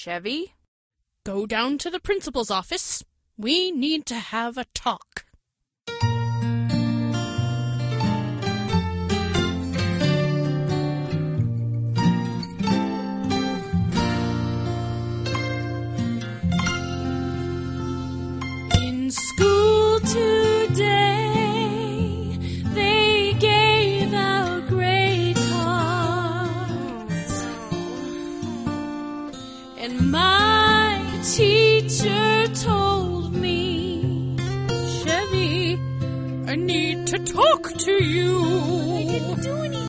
Chevy? Go down to the principal's office. We need to have a talk. In school today, they gave out grade cards. And my teacher told me, Chevy, I need to talk to you.